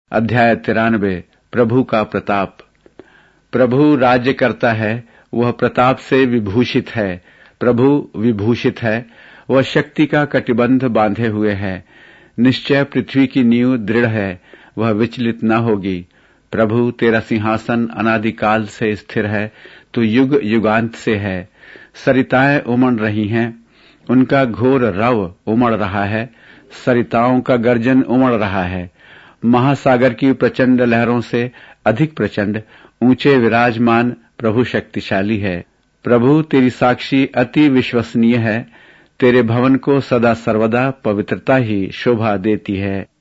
अध्याय 93। प्रभु का प्रताप। प्रभु राज्य करता है, वह प्रताप से विभूषित है। प्रभु विभूषित है, वह शक्ति का कटिबंध बांधे हुए है। निश्चय पृथ्वी की नींव दृढ़ है, वह विचलित न होगी। प्रभु तेरा सिंहासन अनादिकाल से स्थिर है, तू युग युगांत से है। सरिताएं उमड़ रही हैं, उनका घोर रव उमड़ रहा है। सरिताओं का गर्जन उमड़ रहा है। महासागर की प्रचंड लहरों से अधिक प्रचंड ऊंचे विराजमान प्रभु शक्तिशाली है। प्रभु तेरी साक्षी अति विश्वसनीय है। तेरे भवन को सदा सर्वदा पवित्रता ही शोभा देती है।